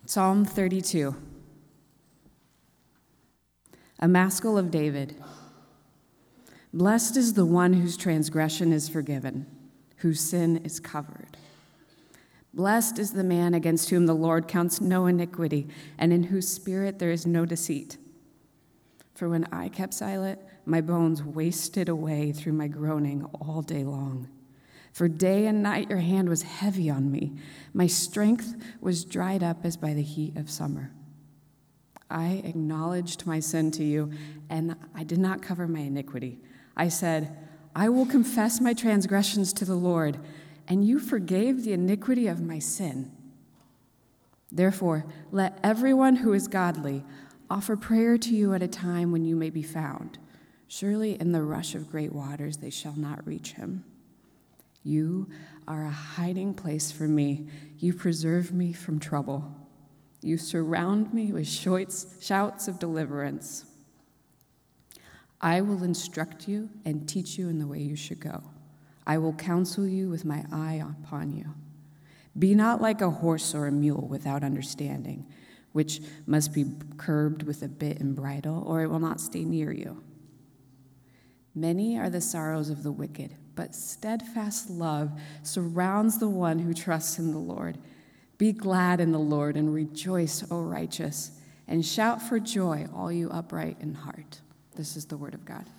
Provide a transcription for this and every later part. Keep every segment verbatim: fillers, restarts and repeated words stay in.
Psalm thirty-two. A Maskil of David. Blessed is the one whose transgression is forgiven, whose sin is covered. Blessed is the man against whom the Lord counts no iniquity, and in whose spirit there is no deceit. For when I kept silent, my bones wasted away through my groaning all day long. For day and night your hand was heavy on me. My strength was dried up as by the heat of summer. I acknowledged my sin to you, and I did not cover my iniquity. I said, I will confess my transgressions to the Lord, and you forgave the iniquity of my sin. Therefore, let everyone who is godly offer prayer to you at a time when you may be found. Surely in the rush of great waters they shall not reach him. You are a hiding place for me. You preserve me from trouble. You surround me with shouts of deliverance. I will instruct you and teach you in the way you should go. I will counsel you with my eye upon you. Be not like a horse or a mule without understanding, which must be curbed with a bit and bridle, or it will not stay near you. Many are the sorrows of the wicked, but steadfast love surrounds the one who trusts in the Lord. Be glad in the Lord and rejoice, O righteous, and shout for joy, all you upright in heart. This is the word of God.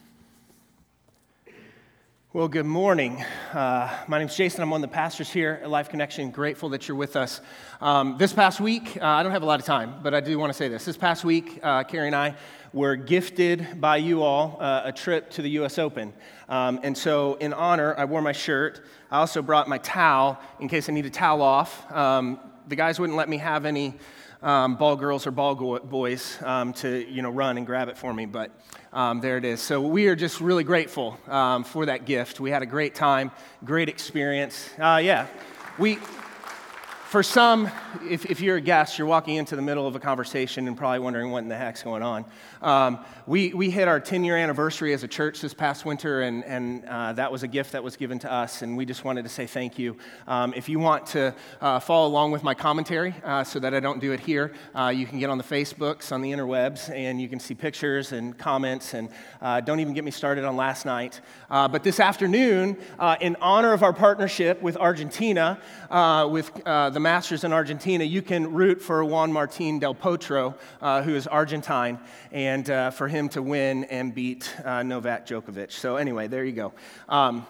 Well, good morning. Uh, my name's Jason. I'm one of the pastors here at Life Connection. Grateful that you're with us. Um, this past week, uh, I don't have a lot of time, but I do want to say this. This past week, uh, Carrie and I were gifted by you all uh, a trip to the U S Open. Um, and so in honor, I wore my shirt. I also brought my towel in case I need a towel off. Um, the guys wouldn't let me have any um, ball girls or ball go- boys um, to you know run and grab it for me, but um, there it is. So we are just really grateful um, for that gift. We had a great time, great experience. Uh, yeah, we... For some, if, if you're a guest, you're walking into the middle of a conversation and probably wondering what in the heck's going on. Um, we we hit our ten-year anniversary as a church this past winter, and, and uh, that was a gift that was given to us, and we just wanted to say thank you. Um, if you want to uh, follow along with my commentary uh, so that I don't do it here, uh, you can get on the Facebooks, on the interwebs, and you can see pictures and comments, and uh, don't even get me started on last night. Uh, but this afternoon, uh, in honor of our partnership with Argentina, uh, with uh, the the Masters in Argentina, you can root for Juan Martín del Potro, uh, who is Argentine, and uh, for him to win and beat uh, Novak Djokovic. So anyway, there you go. Um,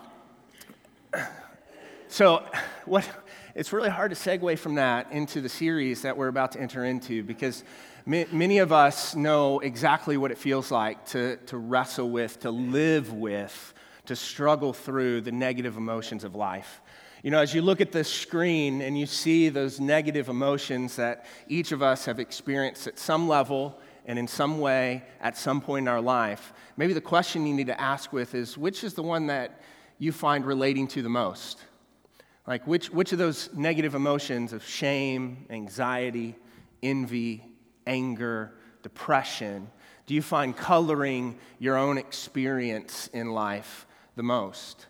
so what? It's really hard to segue from that into the series that we're about to enter into, because ma- many of us know exactly what it feels like to, to wrestle with, to live with, to struggle through the negative emotions of life. You know, as you look at the screen and you see those negative emotions that each of us have experienced at some level and in some way at some point in our life, maybe the question you need to ask with is, which is the one that you find relating to the most? Like, which, which of those negative emotions of shame, anxiety, envy, anger, depression, do you find coloring your own experience in life the most?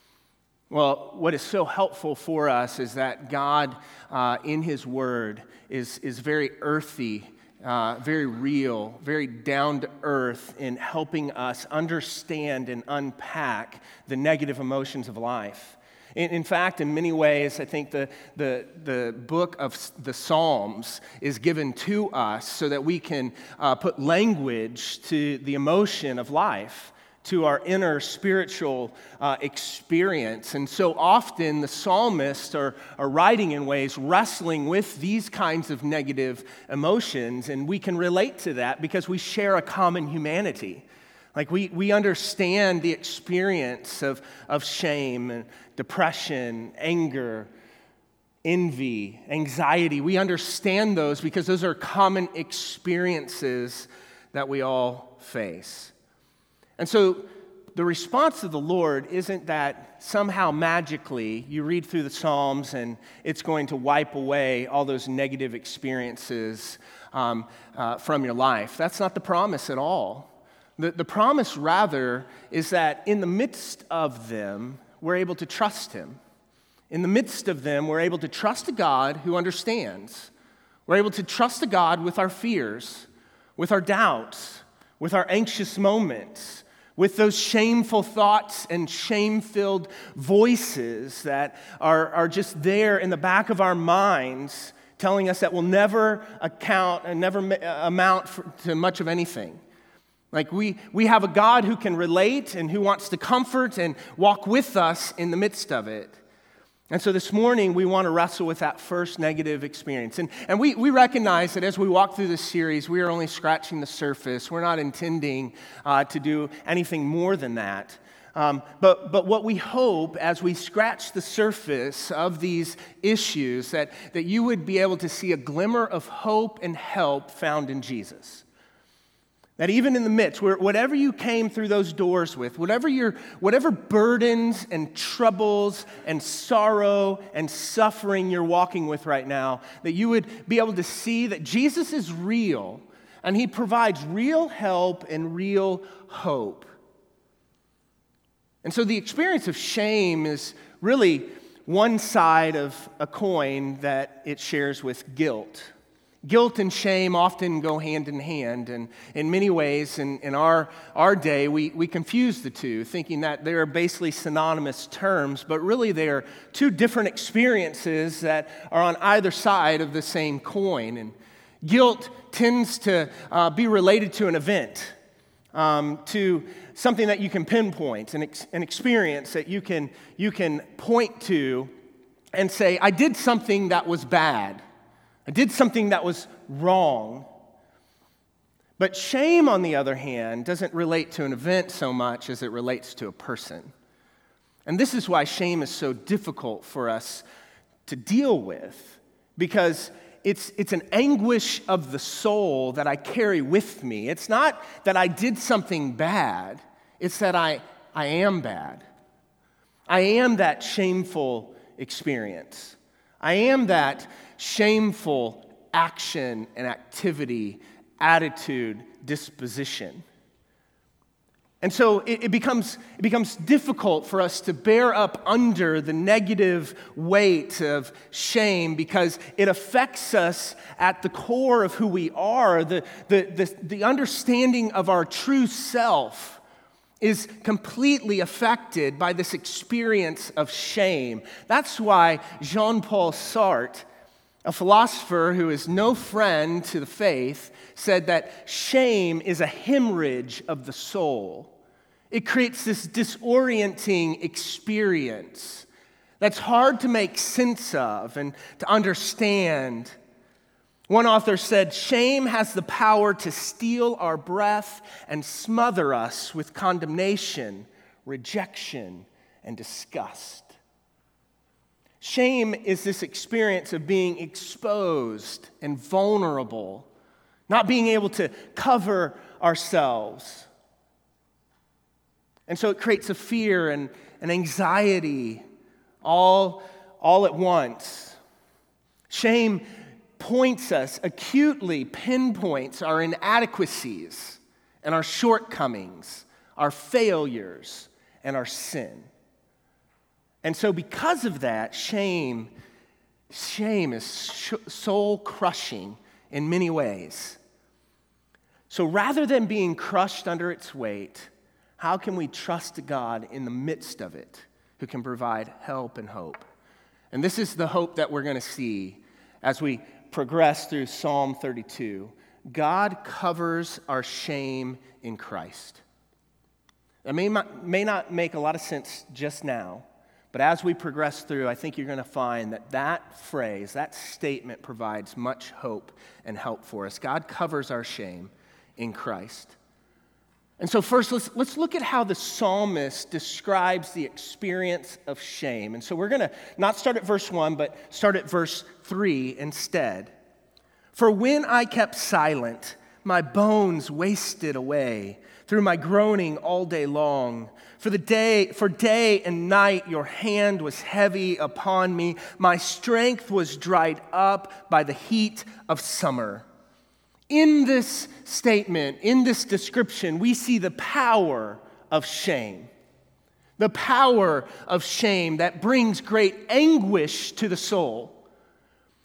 Well, what is so helpful for us is that God, uh, in His Word, is, is very earthy, uh, very real, very down to earth in helping us understand and unpack the negative emotions of life. In, in fact, in many ways, I think the, the, the book of the Psalms is given to us so that we can uh, put language to the emotion of life, to our inner spiritual uh, experience. And so often the psalmists are, are writing in ways wrestling with these kinds of negative emotions, and we can relate to that because we share a common humanity. Like we, we understand the experience of, of shame and depression, anger, envy, anxiety. We understand those because those are common experiences that we all face. And so the response of the Lord isn't that somehow magically you read through the Psalms and it's going to wipe away all those negative experiences um, uh, from your life. That's not the promise at all. The, the promise, rather, is that in the midst of them, we're able to trust Him. In the midst of them, we're able to trust a God who understands. We're able to trust a God with our fears, with our doubts, with our anxious moments, with those shameful thoughts and shame-filled voices that are, are just there in the back of our minds telling us that we'll never account and never amount for, to much of anything. Like we, we have a God who can relate and who wants to comfort and walk with us in the midst of it. And so this morning, we want to wrestle with that first negative experience. And, and we, we recognize that as we walk through this series, we are only scratching the surface. We're not intending uh, to do anything more than that. Um, but, but what we hope as we scratch the surface of these issues, that, that you would be able to see a glimmer of hope and help found in Jesus. That even in the midst, where whatever you came through those doors with, whatever your, whatever burdens and troubles and sorrow and suffering you're walking with right now, that you would be able to see that Jesus is real and he provides real help and real hope. And so the experience of shame is really one side of a coin that it shares with guilt. Guilt and shame often go hand in hand, and in many ways, in, in our, our day, we, we confuse the two, thinking that they are basically synonymous terms, but really they are two different experiences that are on either side of the same coin. And guilt tends to uh, be related to an event, um, to something that you can pinpoint, an, ex- an experience that you can, you can point to and say, I did something that was bad. I did something that was wrong. But shame, on the other hand, doesn't relate to an event so much as it relates to a person. And this is why shame is so difficult for us to deal with, because it's, it's an anguish of the soul that I carry with me. It's not that I did something bad, it's that I, I am bad. I am that shameful experience. I am that shameful action and activity, attitude, disposition. And so it, it becomes it becomes difficult for us to bear up under the negative weight of shame because it affects us at the core of who we are. The, the, the, the understanding of our true self is completely affected by this experience of shame. That's why Jean-Paul Sartre, a philosopher who is no friend to the faith, said that shame is a hemorrhage of the soul. It creates this disorienting experience that's hard to make sense of and to understand. One author said, shame has the power to steal our breath and smother us with condemnation, rejection, and disgust. Shame is this experience of being exposed and vulnerable, not being able to cover ourselves. And so it creates a fear and an anxiety all, all at once. Shame points us, acutely pinpoints our inadequacies and our shortcomings, our failures and our sin. And so because of that, shame, shame is sh- soul-crushing in many ways. So rather than being crushed under its weight, how can we trust God in the midst of it, who can provide help and hope? And this is the hope that we're going to see as we progress through Psalm thirty-two. God covers our shame in Christ. That may not, may not make a lot of sense just now, but as we progress through, I think you're going to find that that phrase, that statement provides much hope and help for us. God covers our shame in Christ. And so first, let's, let's look at how the psalmist describes the experience of shame. And so we're going to not start at verse one, but start at verse three instead. For when I kept silent, my bones wasted away through my groaning all day long. For the day, for day and night your hand was heavy upon me. My strength was dried up by the heat of summer. In this statement, in this description, we see the power of shame. The power of shame that brings great anguish to the soul.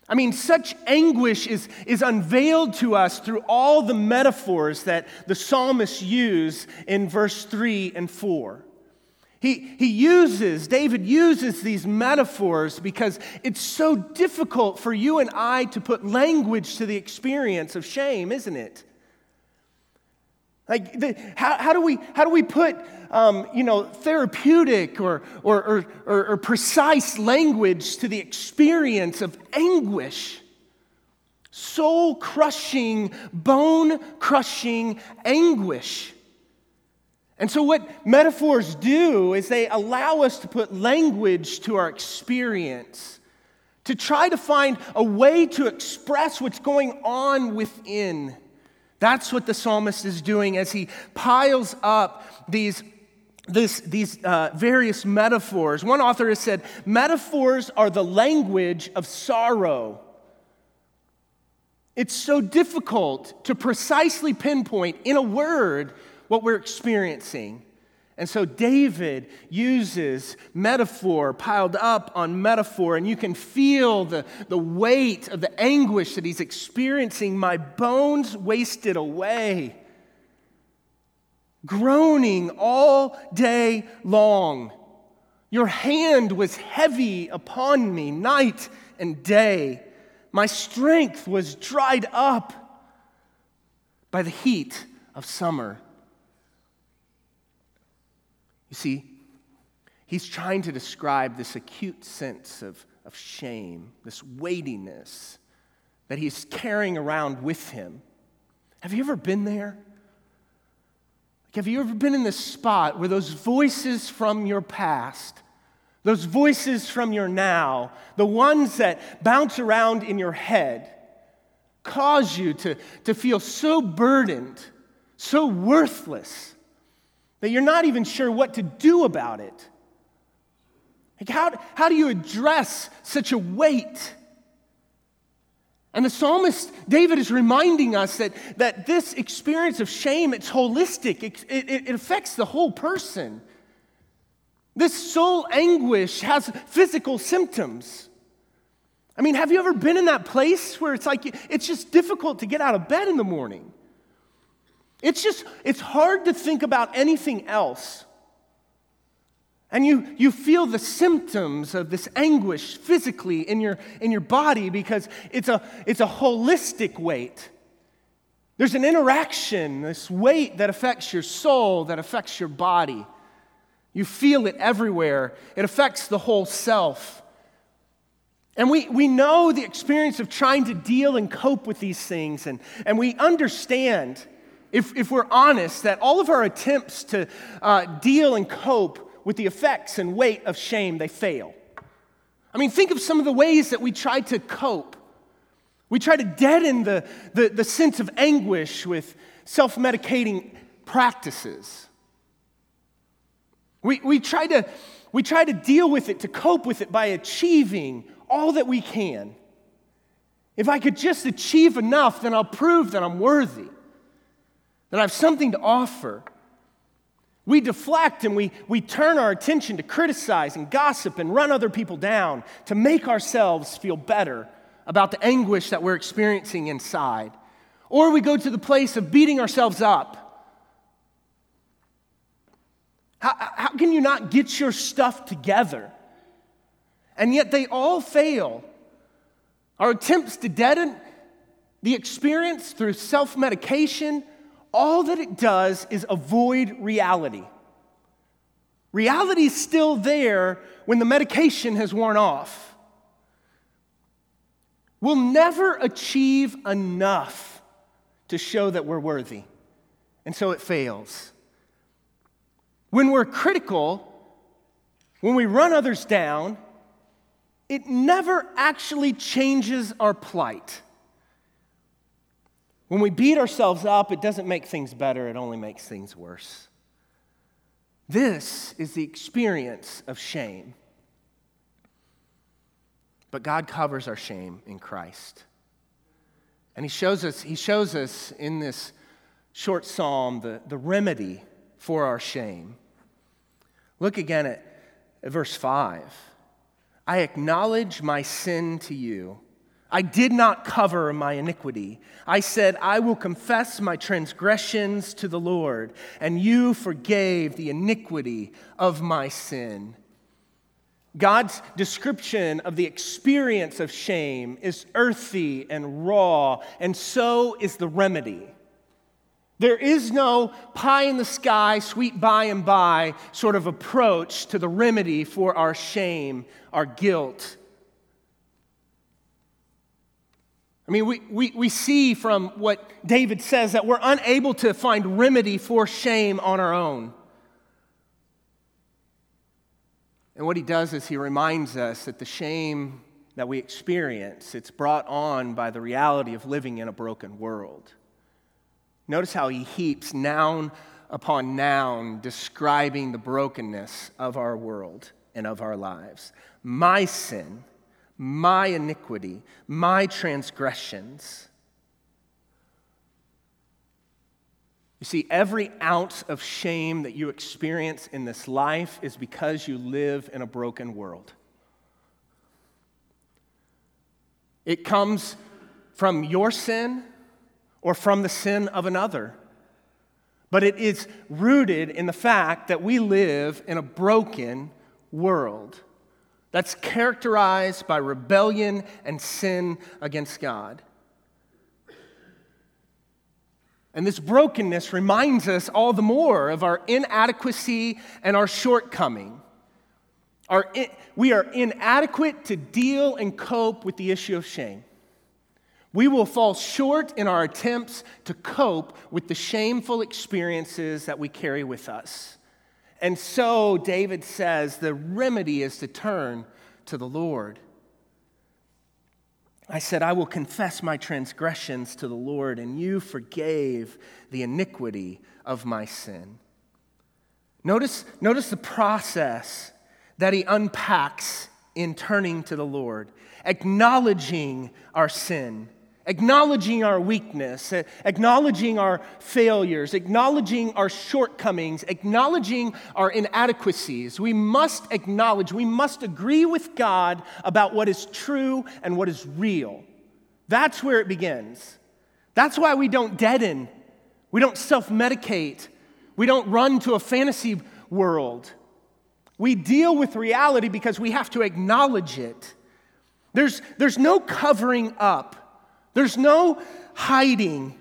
I mean, such anguish is, is unveiled to us through all the metaphors that the psalmists use in verse three and four. He, he uses, David uses these metaphors because it's so difficult for you and I to put language to the experience of shame, isn't it? Like, the, how, how do we how do we put um, you know therapeutic or or, or or or precise language to the experience of anguish, soul crushing, bone crushing anguish? And so, what metaphors do is they allow us to put language to our experience, to try to find a way to express what's going on within. That's what the psalmist is doing as he piles up these, this, these uh, various metaphors. One author has said, metaphors are the language of sorrow. It's so difficult to precisely pinpoint in a word what we're experiencing. And so David uses metaphor piled up on metaphor, and you can feel the, the weight of the anguish that he's experiencing. My bones wasted away, groaning all day long. Your hand was heavy upon me night and day. My strength was dried up by the heat of summer. You see, he's trying to describe this acute sense of, of shame, this weightiness that he's carrying around with him. Have you ever been there? Like, have you ever been in this spot where those voices from your past, those voices from your now, the ones that bounce around in your head, cause you to, to feel so burdened, so worthless, that you're not even sure what to do about it? Like, how, how do you address such a weight? And the psalmist, David, is reminding us that, that this experience of shame, it's holistic. It, it, it affects the whole person. This soul anguish has physical symptoms. I mean, have you ever been in that place where it's like, it's just difficult to get out of bed in the morning? It's just, it's hard to think about anything else. And you, you feel the symptoms of this anguish physically in your, in your body because it's a, it's a holistic weight. There's an interaction, this weight that affects your soul, that affects your body. You feel it everywhere. It affects the whole self. And we, we know the experience of trying to deal and cope with these things, and, and we understand, If, if we're honest, that all of our attempts to uh, deal and cope with the effects and weight of shame, they fail. I mean, think of some of the ways that we try to cope. We try to deaden the, the, the sense of anguish with self-medicating practices. We, we, try to, we try to deal with it, to cope with it by achieving all that we can. If I could just achieve enough, then I'll prove that I'm worthy, that I have something to offer. We deflect and we, we turn our attention to criticize and gossip and run other people down to make ourselves feel better about the anguish that we're experiencing inside. Or we go to the place of beating ourselves up. How, how can you not get your stuff together? And yet they all fail. Our attempts to deaden the experience through self-medication, all that it does is avoid reality. Reality is still there when the medication has worn off. We'll never achieve enough to show that we're worthy, and so it fails. When we're critical, when we run others down, it never actually changes our plight. When we beat ourselves up, it doesn't make things better, it only makes things worse. This is the experience of shame. But God covers our shame in Christ. And he shows us, he shows us in this short psalm the, the remedy for our shame. Look again at, at verse five. I acknowledge my sin to you. I did not cover my iniquity. I said, I will confess my transgressions to the Lord, and you forgave the iniquity of my sin. God's description of the experience of shame is earthy and raw, and so is the remedy. There is no pie in the sky, sweet by and by sort of approach to the remedy for our shame, our guilt. I mean, we, we, we see from what David says that we're unable to find remedy for shame on our own. And what he does is he reminds us that the shame that we experience, it's brought on by the reality of living in a broken world. Notice how he heaps noun upon noun describing the brokenness of our world and of our lives. My sin, my iniquity, my transgressions. You see, every ounce of shame that you experience in this life is because you live in a broken world. It comes from your sin or from the sin of another. But it is rooted in the fact that we live in a broken world that's characterized by rebellion and sin against God. And this brokenness reminds us all the more of our inadequacy and our shortcoming. Our in, we are inadequate to deal and cope with the issue of shame. We will fall short in our attempts to cope with the shameful experiences that we carry with us. And so David says the remedy is to turn to the Lord. I said, I will confess my transgressions to the Lord, and you forgave the iniquity of my sin. Notice, notice the process that he unpacks in turning to the Lord, acknowledging our sin, acknowledging our weakness, acknowledging our failures, acknowledging our shortcomings, acknowledging our inadequacies. We must acknowledge, we must agree with God about what is true and what is real. That's where it begins. That's why we don't deaden. We don't self-medicate. We don't run to a fantasy world. We deal with reality because we have to acknowledge it. There's, there's no covering up. There's no hiding.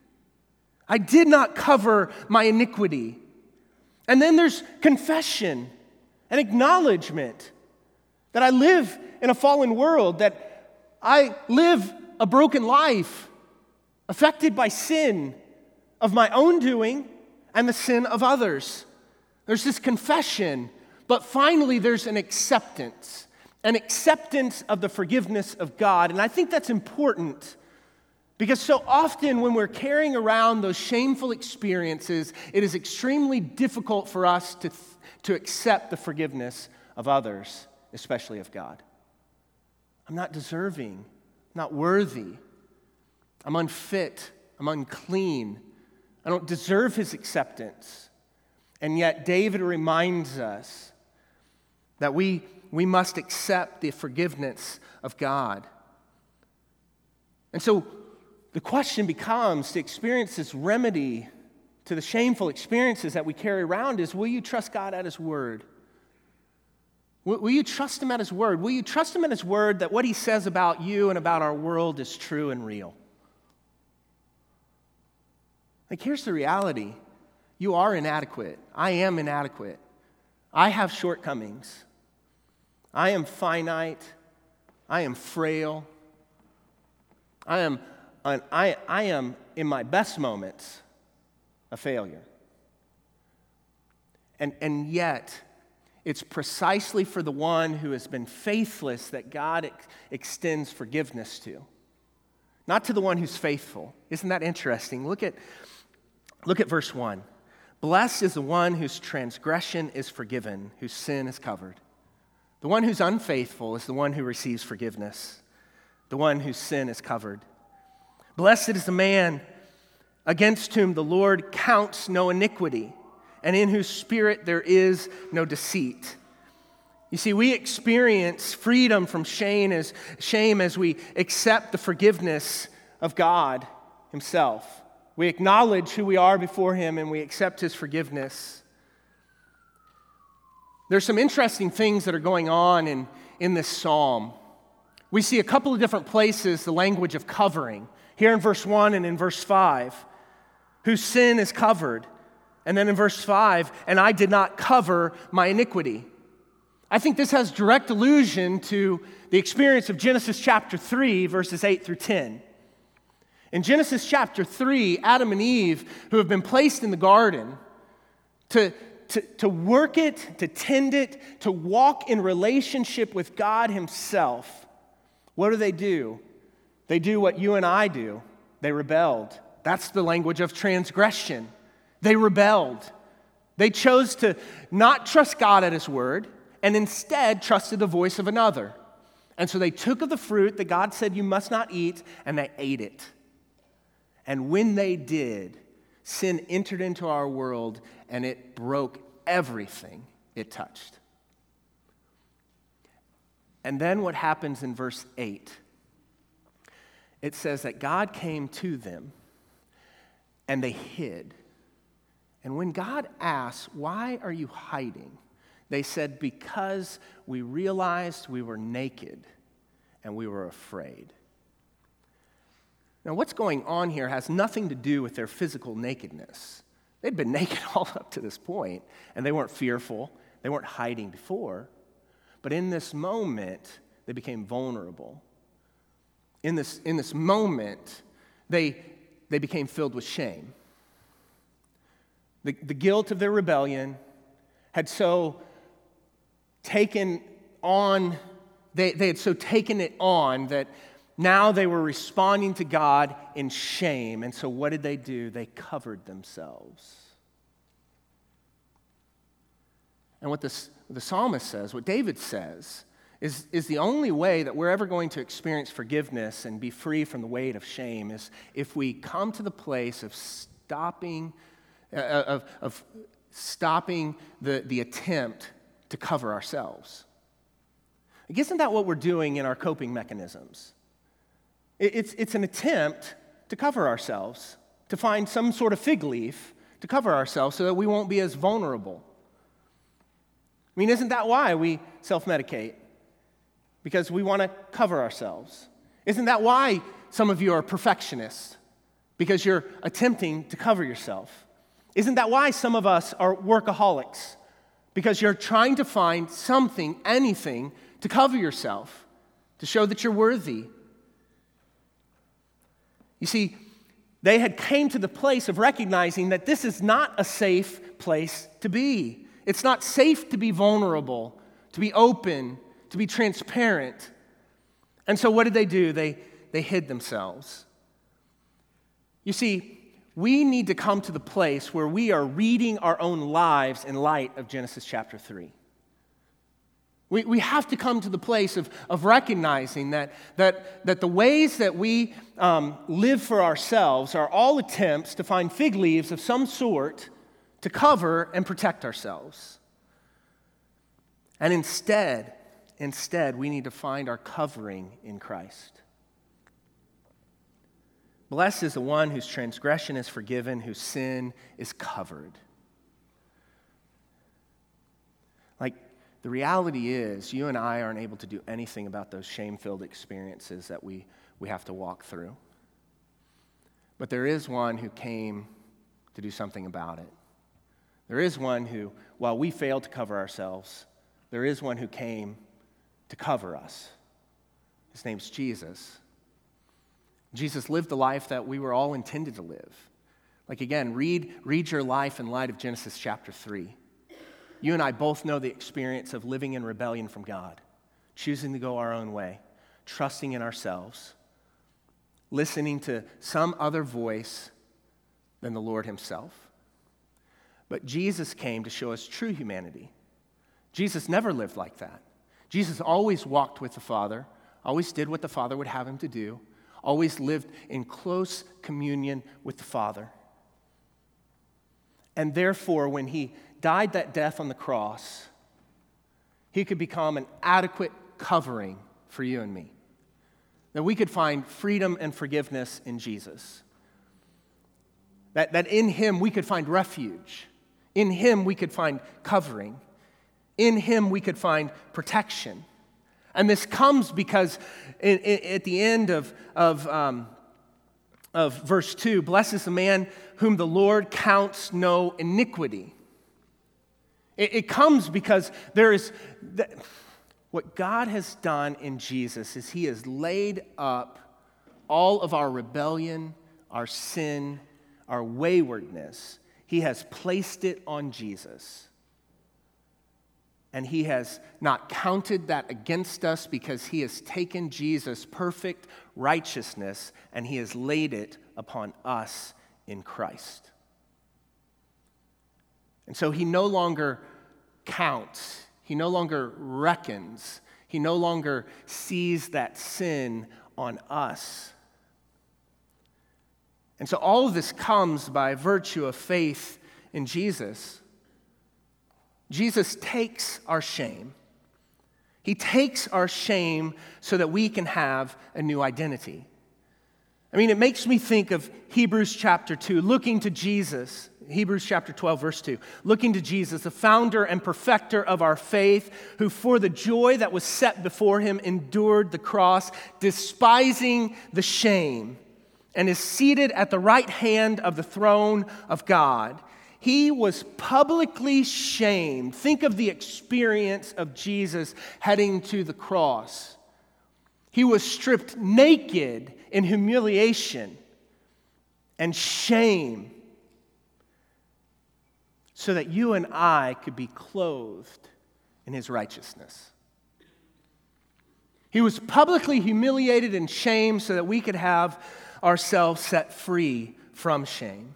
I did not cover my iniquity. And then there's confession and acknowledgement that I live in a fallen world, that I live a broken life affected by sin of my own doing and the sin of others. There's this confession, but finally there's an acceptance. An acceptance of the forgiveness of God. And I think that's important because so often when we're carrying around those shameful experiences, it is extremely difficult for us to, to accept the forgiveness of others, especially of God. I'm not deserving, I'm not worthy, I'm unfit, I'm unclean, I don't deserve his acceptance. And yet David reminds us that we We must accept the forgiveness of God. And so the question becomes, to experience this remedy to the shameful experiences that we carry around, is, will you trust God at his word? Will, will you trust him at his word? Will you trust him at his word that what he says about you and about our world is true and real? Like, here's the reality. You are inadequate. I am inadequate. I have shortcomings. I am finite. I am frail. I am, an, I, I am, in my best moments, a failure. And, and yet, it's precisely for the one who has been faithless that God ex- extends forgiveness to, not to the one who's faithful. Isn't that interesting? Look at, look at verse one. Blessed is the one whose transgression is forgiven, whose sin is covered. The one who's unfaithful is the one who receives forgiveness, the one whose sin is covered. Blessed is the man against whom the Lord counts no iniquity, and in whose spirit there is no deceit. You see, we experience freedom from shame as, shame as we accept the forgiveness of God himself. We acknowledge who we are before him and we accept his forgiveness. There's some interesting things that are going on in, in this psalm. We see a couple of different places the language of covering. Here in verse one and in verse five, whose sin is covered. And then in verse five, and I did not cover my iniquity. I think this has direct allusion to the experience of Genesis chapter three, verses eight through ten. In Genesis chapter three, Adam and Eve, who have been placed in the garden to, to, to work it, to tend it, to walk in relationship with God himself, what do they do? They do what you and I do. They rebelled. That's the language of transgression. They rebelled. They chose to not trust God at his word and instead trusted the voice of another. And so they took of the fruit that God said you must not eat, and they ate it. And when they did, sin entered into our world and it broke everything it touched. And then what happens in verse eight? It says that God came to them and they hid. And when God asked, "Why are you hiding?" they said, "Because we realized we were naked and we were afraid." Now, what's going on here has nothing to do with their physical nakedness. They'd been naked all up to this point, and they weren't fearful. They weren't hiding before. But in this moment, they became vulnerable. In this, in this moment, they, they became filled with shame. The, the guilt of their rebellion had so taken on, they, they had so taken it on that now they were responding to God in shame. And so what did they do? They covered themselves. And what this, the psalmist says, what David says, is, is the only way that we're ever going to experience forgiveness and be free from the weight of shame is if we come to the place of stopping, uh, of, of stopping the, the attempt to cover ourselves. Like, isn't that what we're doing in our coping mechanisms? It's, it's an attempt to cover ourselves, to find some sort of fig leaf to cover ourselves so that we won't be as vulnerable. I mean, isn't that why we self-medicate? Because we want to cover ourselves. Isn't that why some of you are perfectionists? Because you're attempting to cover yourself. Isn't that why some of us are workaholics? Because you're trying to find something, anything, to cover yourself, to show that you're worthy. You see, they had came to the place of recognizing that this is not a safe place to be. It's not safe to be vulnerable, to be open, to be transparent. And so what did they do? They, they hid themselves. You see, we need to come to the place where we are reading our own lives in light of Genesis chapter three. We, we have to come to the place of, of recognizing that, that, that the ways that we um, live for ourselves are all attempts to find fig leaves of some sort to cover and protect ourselves. And instead, instead, we need to find our covering in Christ. Blessed is the one whose transgression is forgiven, whose sin is covered. Like, the reality is, you and I aren't able to do anything about those shame-filled experiences that we, we have to walk through. But there is one who came to do something about it. There is one who, while we fail to cover ourselves, there is one who came to cover us. His name's Jesus. Jesus lived the life that we were all intended to live. Like, again, read, read your life in light of Genesis chapter three. You and I both know the experience of living in rebellion from God, choosing to go our own way, trusting in ourselves, listening to some other voice than the Lord himself. But Jesus came to show us true humanity. Jesus never lived like that. Jesus always walked with the Father, always did what the Father would have him to do, always lived in close communion with the Father. And therefore, when he died that death on the cross, he could become an adequate covering for you and me. That we could find freedom and forgiveness in Jesus. That, that in him we could find refuge. In him we could find covering. In him we could find protection. And this comes because in, in, at the end of, of, um, of verse two, blessed is the man whom the Lord counts no iniquity. It, it comes because there is... The, what God has done in Jesus is he has laid up all of our rebellion, our sin, our waywardness. He has placed it on Jesus. And he has not counted that against us because he has taken Jesus' perfect righteousness and he has laid it upon us in Christ. And so he no longer counts. He no longer reckons. He no longer sees that sin on us. And so all of this comes by virtue of faith in Jesus. Jesus takes our shame. He takes our shame so that we can have a new identity. I mean, it makes me think of Hebrews chapter two, looking to Jesus. Hebrews chapter twelve, verse two. Looking to Jesus, the founder and perfecter of our faith, who for the joy that was set before him endured the cross, despising the shame, and is seated at the right hand of the throne of God. He was publicly shamed. Think of the experience of Jesus heading to the cross. He was stripped naked in humiliation and shame so that you and I could be clothed in his righteousness. He was publicly humiliated and shamed so that we could have ourselves set free from shame.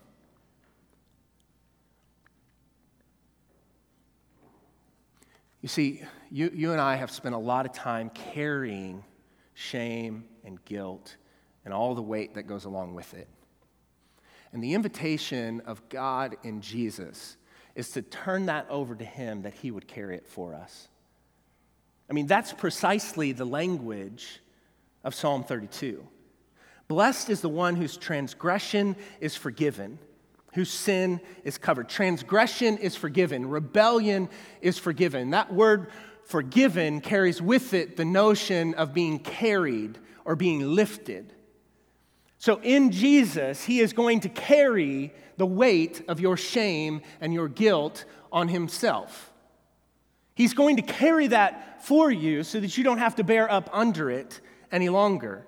You see, you, you and I have spent a lot of time carrying shame and guilt and all the weight that goes along with it. And the invitation of God in Jesus is to turn that over to him, that he would carry it for us. I mean, that's precisely the language of Psalm thirty-two. Blessed is the one whose transgression is forgiven, whose sin is covered. Transgression is forgiven. Rebellion is forgiven. That word forgiven carries with it the notion of being carried or being lifted. So in Jesus, he is going to carry the weight of your shame and your guilt on himself. He's going to carry that for you so that you don't have to bear up under it any longer.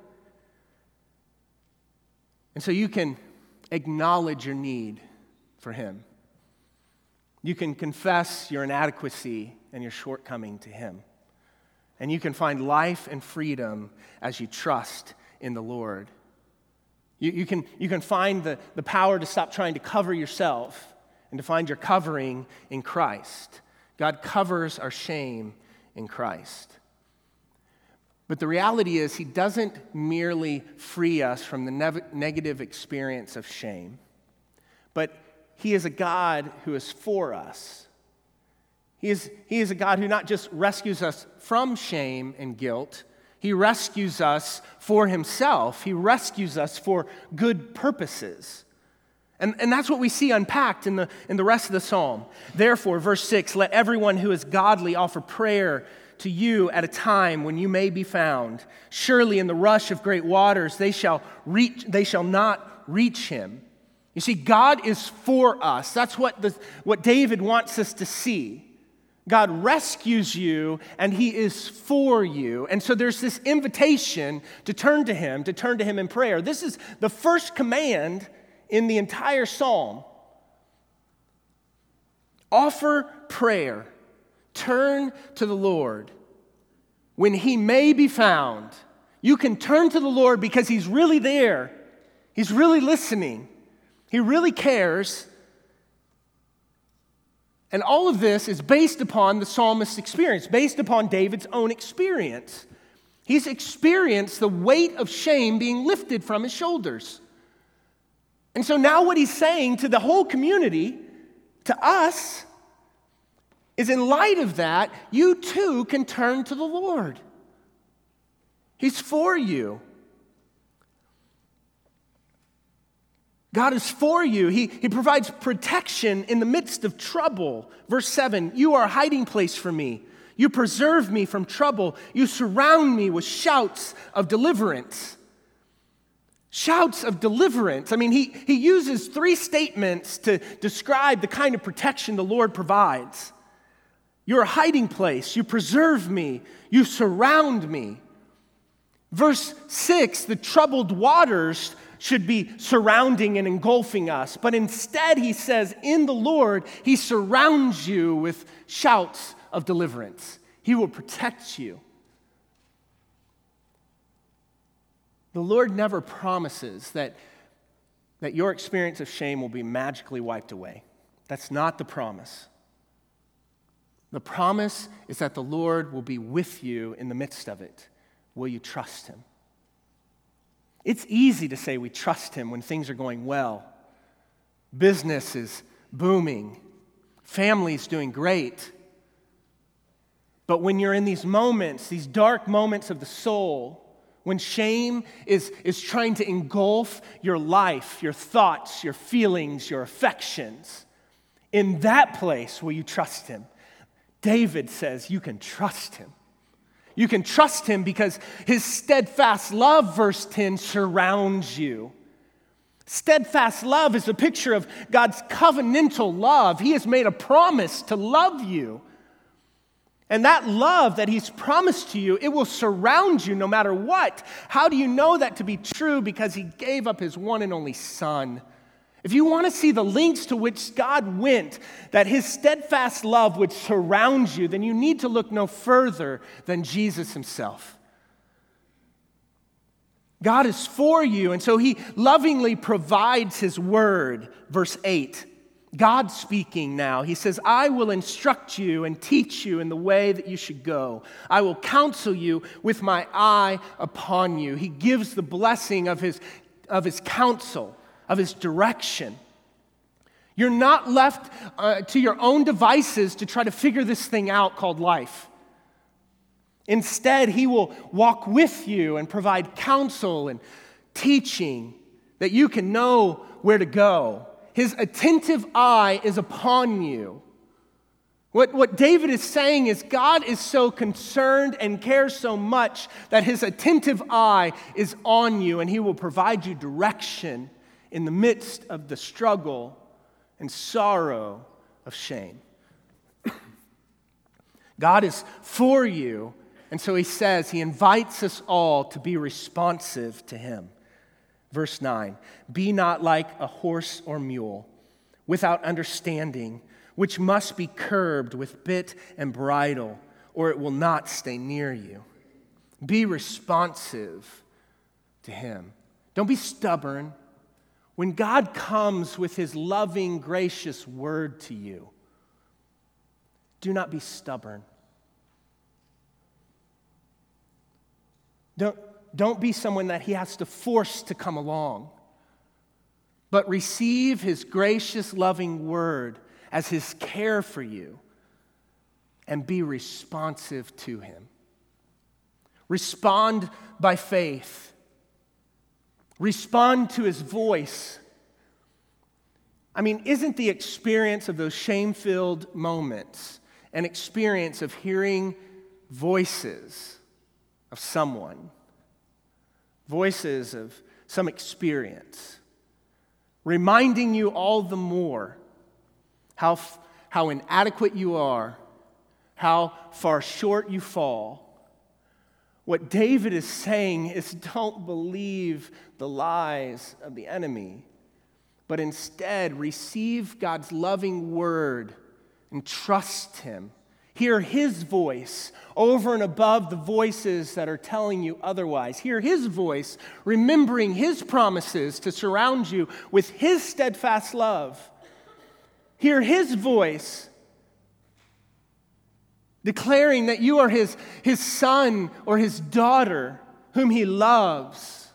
And so you can acknowledge your need for him. You can confess your inadequacy and your shortcoming to him. And you can find life and freedom as you trust in the Lord. You, you, can, you can find the, the power to stop trying to cover yourself and to find your covering in Christ. God covers our shame in Christ. But the reality is, he doesn't merely free us from the ne- negative experience of shame, but he is a God who is for us. He is, he is a God who not just rescues us from shame and guilt, he rescues us for himself. He rescues us for good purposes. And, and that's what we see unpacked in the, in the rest of the psalm. Therefore, verse six, let everyone who is godly offer prayer to you at a time when you may be found. Surely in the rush of great waters they shall reach, they shall not reach him. You see, God is for us. That's what, the, what David wants us to see. God rescues you, and he is for you. And so there's this invitation to turn to him, to turn to him in prayer. This is the first command in the entire psalm. Offer prayer. Turn to the Lord when he may be found. You can turn to the Lord because he's really there. He's really listening. He really cares. And all of this is based upon the psalmist's experience, based upon David's own experience. He's experienced the weight of shame being lifted from his shoulders. And so now what he's saying to the whole community, to us, is in light of that, you too can turn to the Lord. He's for you. God is for you. He, he provides protection in the midst of trouble. Verse seven, you are a hiding place for me. You preserve me from trouble. You surround me with shouts of deliverance. Shouts of deliverance. I mean, he, he uses three statements to describe the kind of protection the Lord provides. You're a hiding place. You preserve me. You surround me. Verse six, the troubled waters should be surrounding and engulfing us. But instead, he says, in the Lord, he surrounds you with shouts of deliverance. He will protect you. The Lord never promises that, that your experience of shame will be magically wiped away. That's not the promise. The promise is that the Lord will be with you in the midst of it. Will you trust him? It's easy to say we trust him when things are going well. Business is booming. Family's doing great. But when you're in these moments, these dark moments of the soul, when shame is, is trying to engulf your life, your thoughts, your feelings, your affections, in that place will you trust him? David says you can trust him. You can trust him because his steadfast love, verse ten, surrounds you. Steadfast love is a picture of God's covenantal love. He has made a promise to love you. And that love that he's promised to you, it will surround you no matter what. How do you know that to be true? Because he gave up his one and only son. If you want to see the lengths to which God went, that his steadfast love would surround you, then you need to look no further than Jesus himself. God is for you, and so he lovingly provides his word. Verse eight, God speaking now. He says, I will instruct you and teach you in the way that you should go. I will counsel you with my eye upon you. He gives the blessing of his, of his counsel, of his direction. You're not left uh, to your own devices to try to figure this thing out called life. Instead, he will walk with you and provide counsel and teaching that you can know where to go. His attentive eye is upon you. What, what David is saying is God is so concerned and cares so much that his attentive eye is on you, and he will provide you direction in the midst of the struggle and sorrow of shame. God is for you, and so he says, he invites us all to be responsive to him. Verse nine, be not like a horse or mule without understanding, which must be curbed with bit and bridle, or it will not stay near you. Be responsive to him. Don't be stubborn. When God comes with his loving, gracious word to you, do not be stubborn. Don't, don't be someone that he has to force to come along, but receive his gracious, loving word as his care for you and be responsive to him. Respond by faith. Respond to his voice. I mean, isn't the experience of those shame-filled moments an experience of hearing voices of someone, voices of some experience, reminding you all the more how, how inadequate you are, how far short you fall? What David is saying is, don't believe the lies of the enemy, but instead receive God's loving word and trust him. Hear his voice over and above the voices that are telling you otherwise. Hear his voice, remembering his promises to surround you with his steadfast love. Hear his voice declaring that you are his, his son or his daughter whom he loves.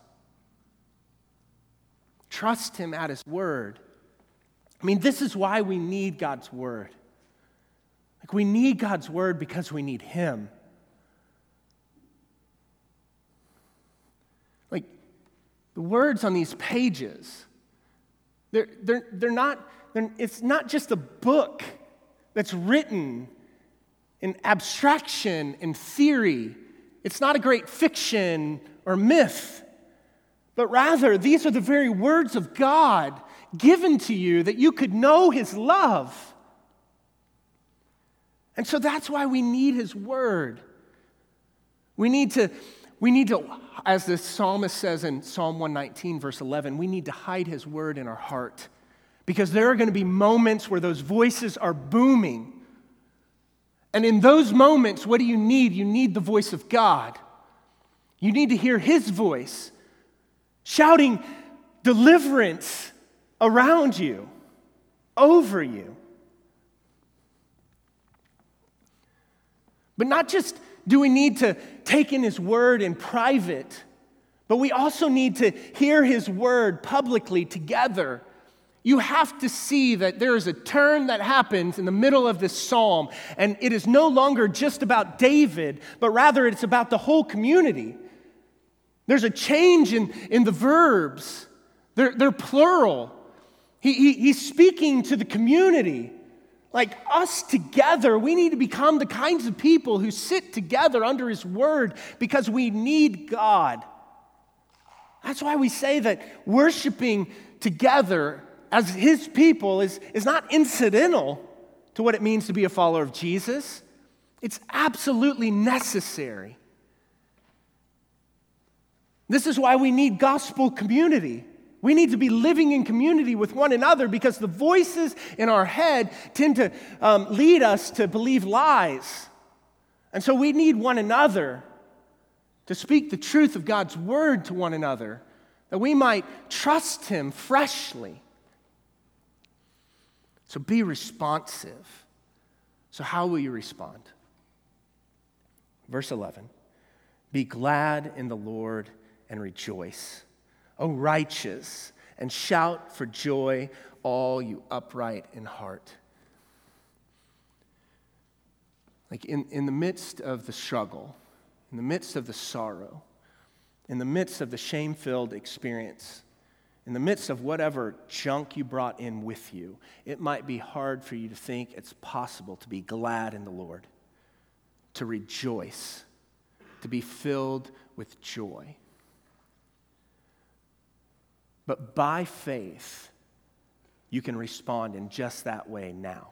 Trust him at his word. I mean, this is why we need God's word. Like, we need God's word because we need him. Like, the words on these pages, they're, they're, they're not, they're, it's not just a book that's written in abstraction and theory. It's not a great fiction or myth, but rather, these are the very words of God given to you that you could know his love. And so that's why we need his word. We need to, we need to, as the psalmist says in Psalm one nineteen, verse eleven, we need to hide his word in our heart, because there are going to be moments where those voices are booming. And in those moments, what do you need? You need the voice of God. You need to hear his voice shouting deliverance around you, over you. But not just do we need to take in his word in private, but we also need to hear his word publicly together. You have to see that there is a turn that happens in the middle of this psalm, and it is no longer just about David, but rather it's about the whole community. There's a change in, in the verbs. They're, they're plural. He, he, he's speaking to the community. Like us together, we need to become the kinds of people who sit together under his word because we need God. That's why we say that worshiping together as his people is, is not incidental to what it means to be a follower of Jesus. It's absolutely necessary. This is why we need gospel community. We need to be living in community with one another, because the voices in our head tend to um, lead us to believe lies. And so we need one another to speak the truth of God's word to one another, that we might trust him freshly. So be responsive. So how will you respond? Verse eleven, be glad in the Lord and rejoice, O righteous, and shout for joy, all you upright in heart. Like in, in the midst of the struggle, in the midst of the sorrow, in the midst of the shame-filled experience, in the midst of whatever junk you brought in with you, it might be hard for you to think it's possible to be glad in the Lord, to rejoice, to be filled with joy. But by faith, you can respond in just that way now.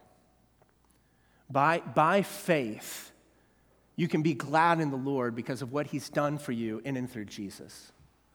By, by faith, you can be glad in the Lord because of what he's done for you in and through Jesus.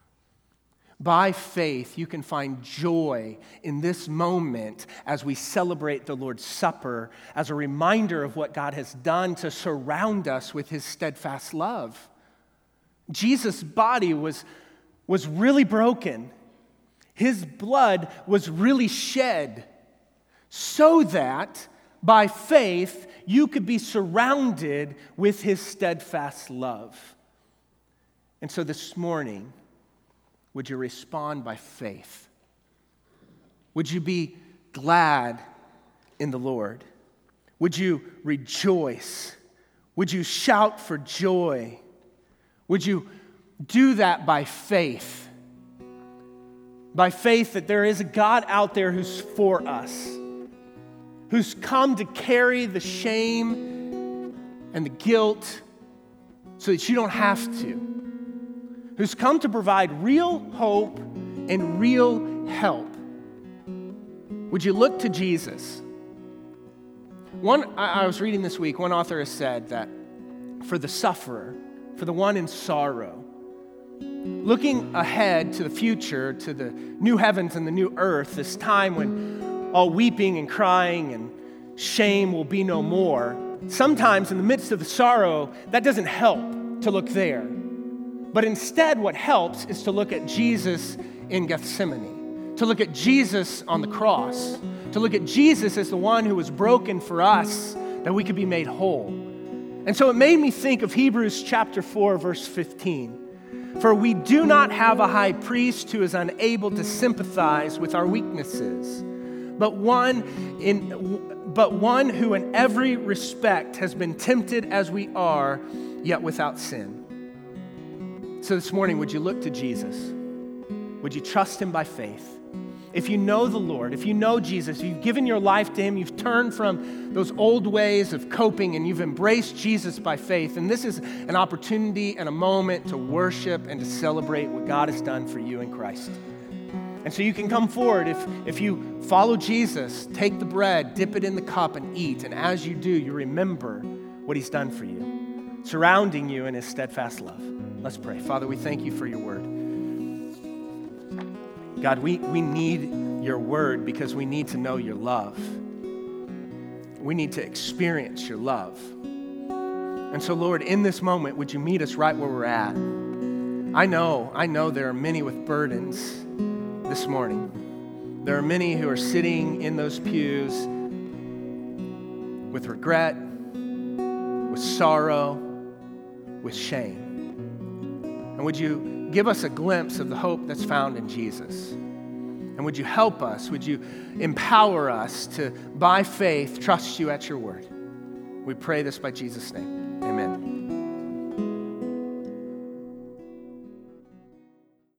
By faith, you can find joy in this moment as we celebrate the Lord's Supper as a reminder of what God has done to surround us with his steadfast love. Jesus' body was, was really broken. His blood was really shed so that by faith you could be surrounded with his steadfast love. And so this morning, would you respond by faith? Would you be glad in the Lord? Would you rejoice? Would you shout for joy? Would you do that by faith? By faith that there is a God out there who's for us, who's come to carry the shame and the guilt so that you don't have to, who's come to provide real hope and real help. Would you look to Jesus? One, I was reading this week, one author has said that for the sufferer, for the one in sorrow, looking ahead to the future, to the new heavens and the new earth, this time when all weeping and crying and shame will be no more, sometimes in the midst of the sorrow, that doesn't help to look there. But instead, what helps is to look at Jesus in Gethsemane, to look at Jesus on the cross, to look at Jesus as the one who was broken for us, that we could be made whole. And so it made me think of Hebrews chapter four, verse fifteen. For we do not have a high priest who is unable to sympathize with our weaknesses, but one in but one who in every respect has been tempted as we are, yet without sin. So this morning, would you look to Jesus? Would you trust him by faith? If you know the Lord, if you know Jesus, if you've given your life to him, you've turned from those old ways of coping and you've embraced Jesus by faith, and this is an opportunity and a moment to worship and to celebrate what God has done for you in Christ. And so you can come forward. If, if you follow Jesus, take the bread, dip it in the cup, and eat. And as you do, you remember what he's done for you, surrounding you in his steadfast love. Let's pray. Father, we thank you for your word. God, we, we need your word because we need to know your love. We need to experience your love. And so, Lord, in this moment, would you meet us right where we're at? I know, I know there are many with burdens this morning. There are many who are sitting in those pews with regret, with sorrow, with shame. And would you give us a glimpse of the hope that's found in Jesus? And would you help us? Would you empower us to, by faith, trust you at your word? We pray this by Jesus' name. Amen.